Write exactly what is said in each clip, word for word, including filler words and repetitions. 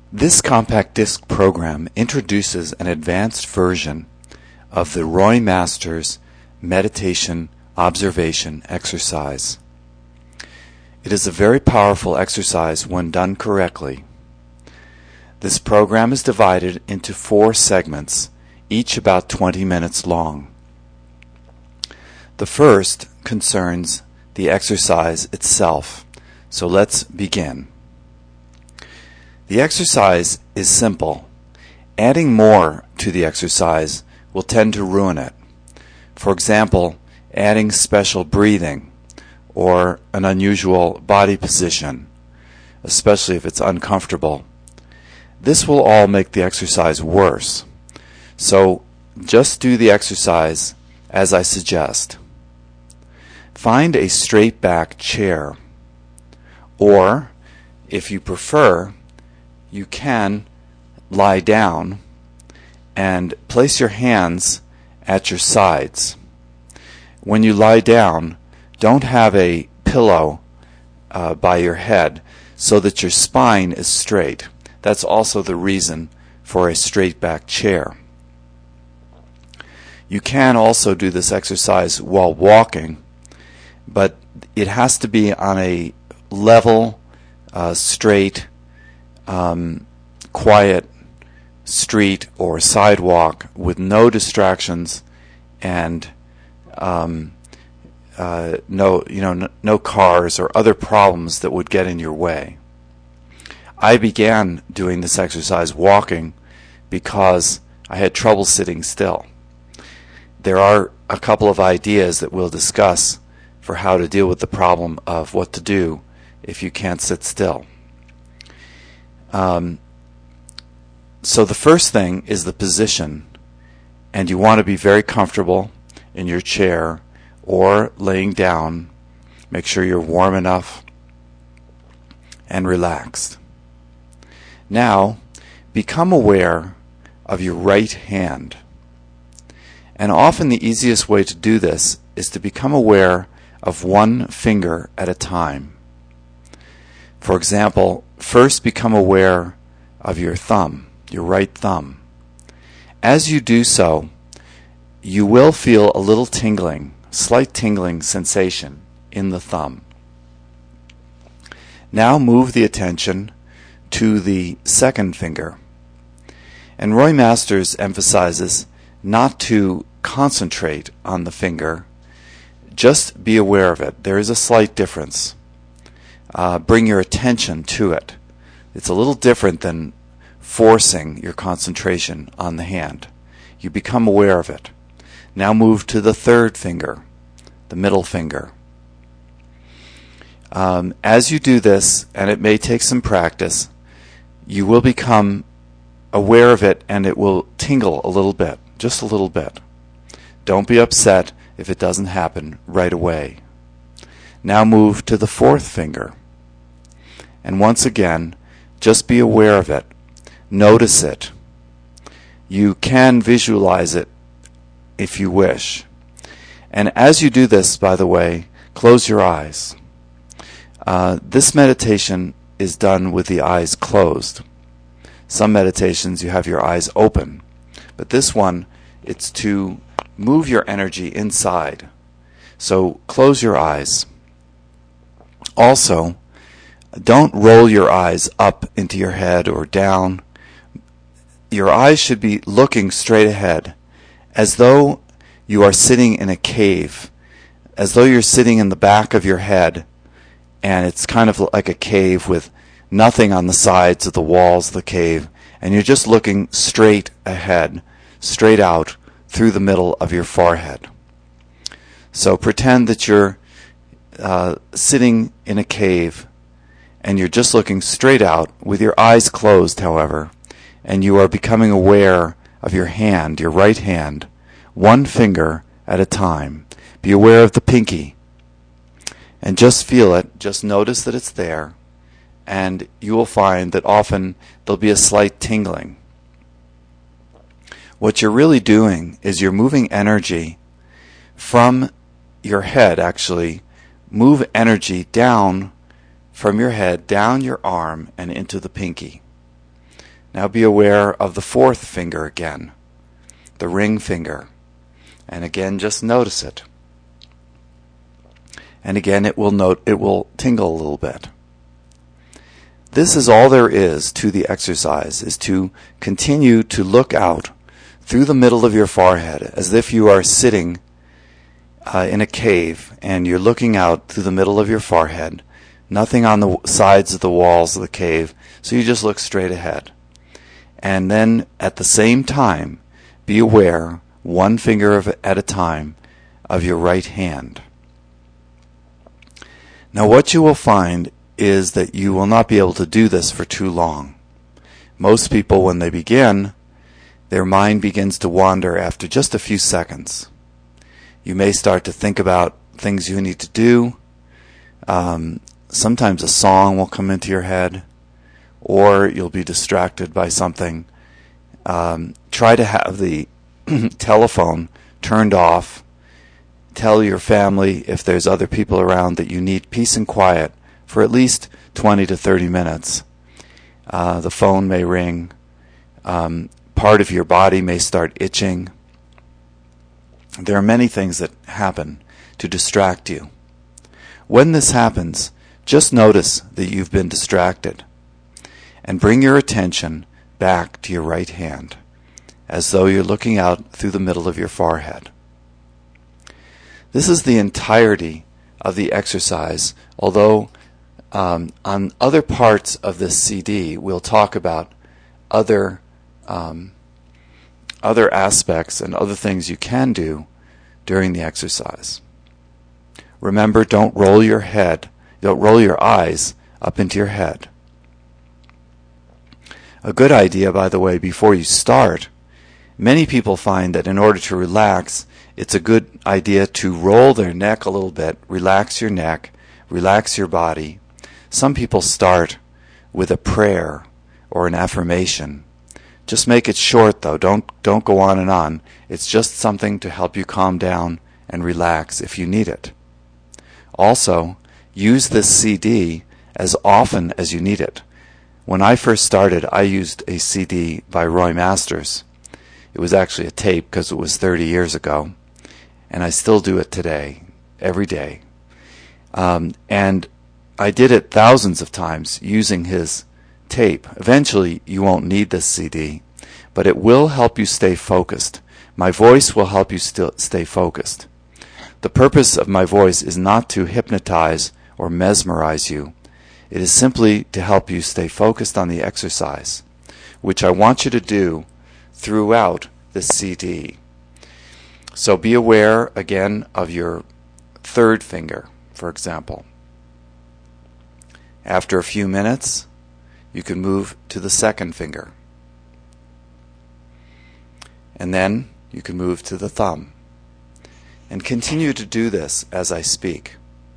This compact disc program introduces an advanced version of the Roy Masters Meditation Observation Exercise. It is a very powerful exercise when done correctly. This program is divided into four segments, each about twenty minutes long. The first concerns the exercise itself, so let's begin. The exercise is simple. Adding more to the exercise will tend to ruin it. For example, adding special breathing or an unusual body position, especially if it's uncomfortable. This will all make the exercise worse. So just do the exercise as I suggest. Find a straight back chair, or if you prefer, you can lie down and place your hands at your sides. When you lie down, don't have a pillow uh, by your head so that your spine is straight. That's also the reason for a straight back chair. You can also do this exercise while walking, but it has to be on a level, uh, straight, Um, quiet street or sidewalk with no distractions and um, uh, no, you know, n- no cars or other problems that would get in your way. I began doing this exercise walking because I had trouble sitting still. There are a couple of ideas that we'll discuss for how to deal with the problem of what to do if you can't sit still. Um, so the first thing is the position, and you want to be very comfortable in your chair or laying down. Make sure you're warm enough and relaxed. Now, become aware of your right hand. And often the easiest way to do this is to become aware of one finger at a time. For example, first become aware of your thumb, your right thumb. As you do so, you will feel a little tingling, slight tingling sensation in the thumb. Now move the attention to the second finger. And Roy Masters emphasizes not to concentrate on the finger, just be aware of it. There is a slight difference. Uh, bring your attention to it. It's a little different than forcing your concentration on the hand. You become aware of it. Now move to the third finger, the middle finger. Um, as you do this, and it may take some practice, you will become aware of it and it will tingle a little bit, just a little bit. Don't be upset if it doesn't happen right away. Now move to the fourth finger. And once again, just be aware of it. Notice it. You can visualize it if you wish. And as you do this, by the way, close your eyes. Uh, this meditation is done with the eyes closed. Some meditations you have your eyes open. But this one, it's to move your energy inside. So close your eyes. Also, don't roll your eyes up into your head or down. Your eyes should be looking straight ahead, as though you are sitting in a cave, as though you're sitting in the back of your head, and it's kind of like a cave with nothing on the sides of the walls of the cave, and you're just looking straight ahead, straight out through the middle of your forehead. So pretend that you're uh, sitting in a cave, and you're just looking straight out with your eyes closed, however, and you are becoming aware of your hand, your right hand, one finger at a time. Be aware of the pinky, and just feel it, just notice that it's there, and you will find that often there'll be a slight tingling. What you're really doing is you're moving energy from your head, actually, move energy down from your head, down your arm, and into the pinky. Now be aware of the fourth finger again, the ring finger. And again, just notice it. And again, it will note, it will tingle a little bit. This is all there is to the exercise, is to continue to look out through the middle of your forehead as if you are sitting uh, in a cave and you're looking out through the middle of your forehead, nothing on the sides of the walls of the cave, so you just look straight ahead. And then at the same time, be aware, one finger of, at a time, of your right hand. Now what you will find is that you will not be able to do this for too long. Most people, when they begin, their mind begins to wander after just a few seconds. You may start to think about things you need to do. Um, sometimes a song will come into your head, or you'll be distracted by something. Um, try to have the telephone turned off. Tell your family, if there's other people around, that you need peace and quiet for at least twenty to thirty minutes. Uh, the phone may ring. Um, part of your body may start itching. There are many things that happen to distract you. When this happens, just notice that you've been distracted and bring your attention back to your right hand, as though you're looking out through the middle of your forehead. This is the entirety of the exercise, although um, on other parts of this C D we'll talk about other um, other aspects and other things you can do during the exercise. Remember, don't roll your head, don't roll your eyes up into your head. A good idea, by the way, before you start, many people find that in order to relax, it's a good idea to roll their neck a little bit, relax your neck, relax your body. Some people start with a prayer or an affirmation. Just make it short, though. Don't don't go on and on. It's just something to help you calm down and relax if you need it. Also, use this C D as often as you need it. When I first started, I used a C D by Roy Masters. It was actually a tape because it was thirty years ago, and I still do it today, every day. Um, and I did it thousands of times using his tape. Eventually, you won't need this C D, but it will help you stay focused. My voice will help you still stay focused. The purpose of my voice is not to hypnotize or mesmerize you. It is simply to help you stay focused on the exercise, which I want you to do throughout this C D. So be aware, again, of your third finger, for example. After a few minutes, you can move to the second finger. And then you can move to the thumb. And continue to do this as I speak.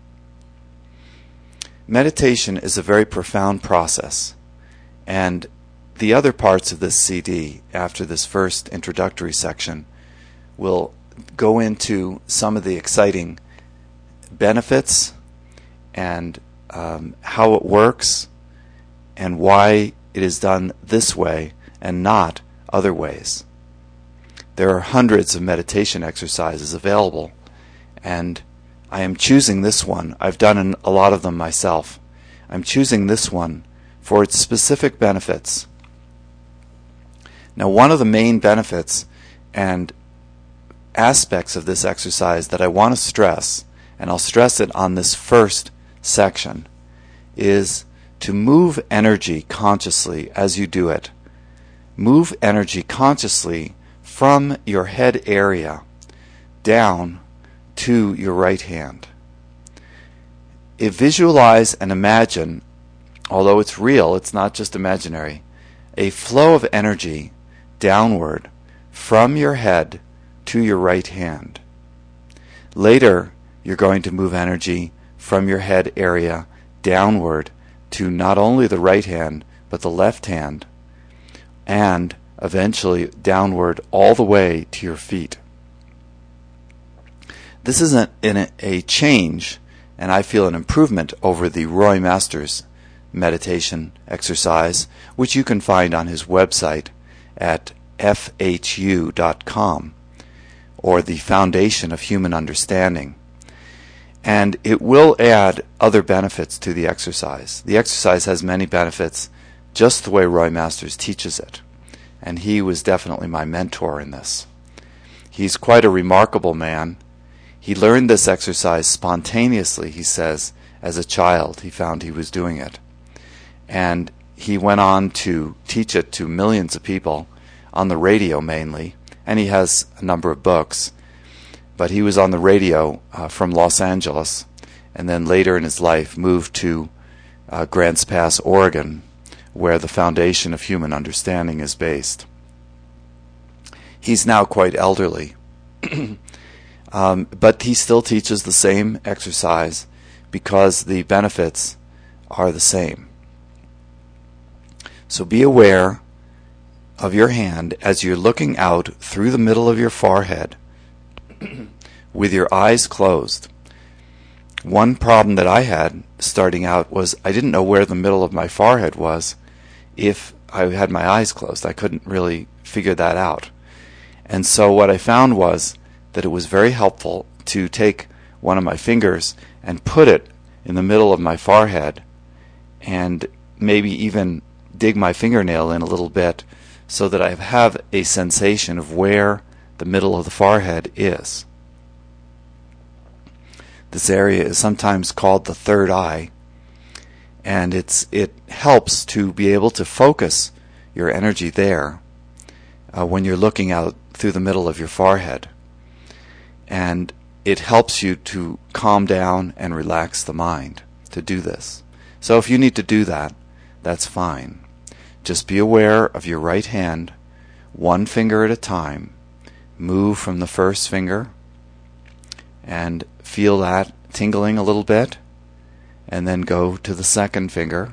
Meditation is a very profound process, and the other parts of this C D, after this first introductory section, will go into some of the exciting benefits and um, how it works and why it is done this way and not other ways. There are hundreds of meditation exercises available, and I am choosing this one. I've done a lot of them myself. I'm choosing this one for its specific benefits. Now, one of the main benefits and aspects of this exercise that I want to stress, and I'll stress it on this first section, is to move energy consciously as you do it. Move energy consciously from your head area down to your right hand. If visualize and imagine, although it's real, it's not just imaginary, a flow of energy downward from your head to your right hand. Later, you're going to move energy from your head area downward to not only the right hand, but the left hand, and eventually downward all the way to your feet. This is a, in a, a change, and I feel an improvement over the Roy Masters meditation exercise, which you can find on his website at f h u dot com, or the Foundation of Human Understanding. And it will add other benefits to the exercise. The exercise has many benefits just the way Roy Masters teaches it. And he was definitely my mentor in this. He's quite a remarkable man. He learned this exercise spontaneously, he says, as a child. He found he was doing it. And he went on to teach it to millions of people on the radio mainly. And he has a number of books. But he was on the radio uh, from Los Angeles, and then later in his life moved to uh, Grants Pass, Oregon, where the Foundation of Human Understanding is based. He's now quite elderly, um, but he still teaches the same exercise because the benefits are the same. So be aware of your hand as you're looking out through the middle of your forehead with your eyes closed. One problem that I had starting out was I didn't know where the middle of my forehead was if I had my eyes closed. I couldn't really figure that out. And so what I found was that it was very helpful to take one of my fingers and put it in the middle of my forehead and maybe even dig my fingernail in a little bit so that I have a sensation of where the middle of the forehead is. This area is sometimes called the third eye, and it's it helps to be able to focus your energy there uh, when you're looking out through the middle of your forehead. And it helps you to calm down and relax the mind to do this. So if you need to do that, that's fine. Just be aware of your right hand, one finger at a time. Move from the first finger and feel that tingling a little bit, and then go to the second finger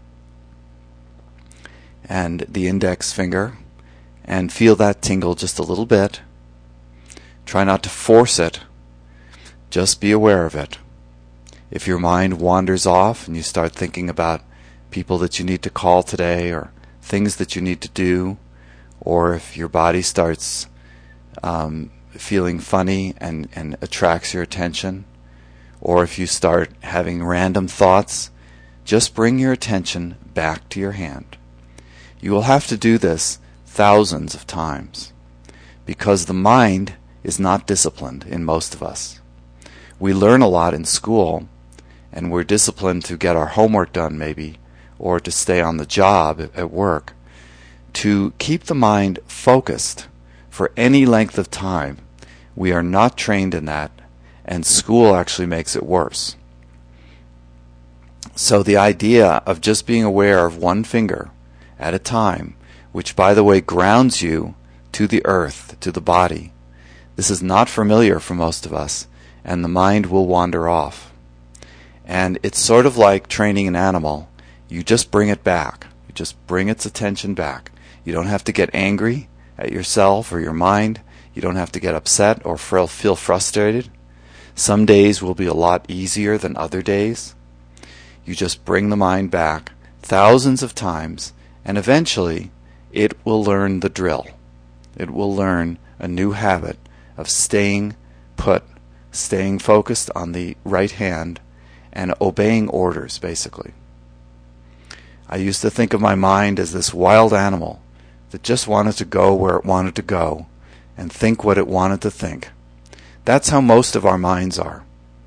and the index finger and feel that tingle just a little bit. Try not to force it. Just be aware of it. If your mind wanders off and you start thinking about people that you need to call today or things that you need to do, or if your body starts um, feeling funny and, and attracts your attention, or if you start having random thoughts, just bring your attention back to your hand. You will have to do this thousands of times because the mind is not disciplined in most of us. We learn a lot in school and we're disciplined to get our homework done maybe, or to stay on the job at work. To keep the mind focused for any length of time, we are not trained in that, and school actually makes it worse. So the idea of just being aware of one finger at a time, which by the way grounds you to the earth, to the body, this is not familiar for most of us, and the mind will wander off. And it's sort of like training an animal. You just bring it back. You just bring its attention back. You don't have to get angry at yourself or your mind. You don't have to get upset or feel frustrated. Some days will be a lot easier than other days. You just bring the mind back thousands of times, and eventually it will learn the drill. It will learn a new habit of staying put, staying focused on the right hand, and obeying orders, basically. I used to think of my mind as this wild animal that just wanted to go where it wanted to go and think what it wanted to think. That's how most of our minds are.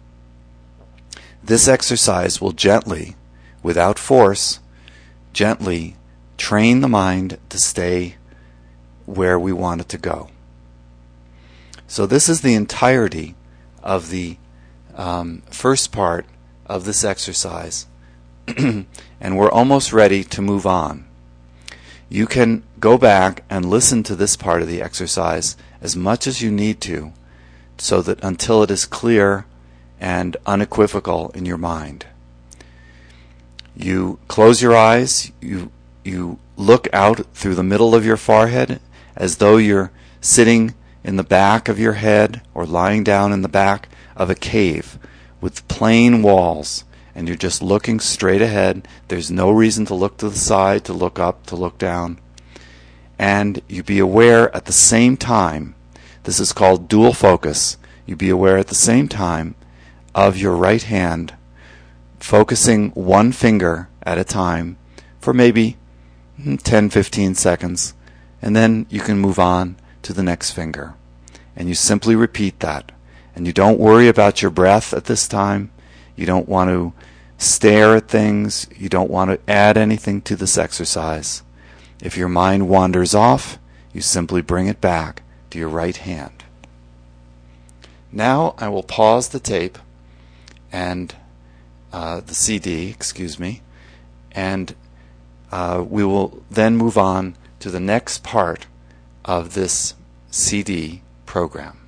This exercise will gently, without force, gently train the mind to stay where we want it to go. So this is the entirety of the um, first part of this exercise. And we're almost ready to move on. You can go back and listen to this part of the exercise as much as you need to, so that until it is clear and unequivocal in your mind. You close your eyes, you you look out through the middle of your forehead as though you're sitting in the back of your head or lying down in the back of a cave with plain walls, and you're just looking straight ahead. There's no reason to look to the side, to look up, to look down. And you be aware at the same time, this is called dual focus, you be aware at the same time of your right hand, focusing one finger at a time for maybe ten to fifteen seconds, and then you can move on to the next finger. And you simply repeat that. And you don't worry about your breath at this time. You don't want to stare at things. You don't want to add anything to this exercise. If your mind wanders off, you simply bring it back to your right hand. Now I will pause the tape and uh, the C D, excuse me, and uh, we will then move on to the next part of this C D program.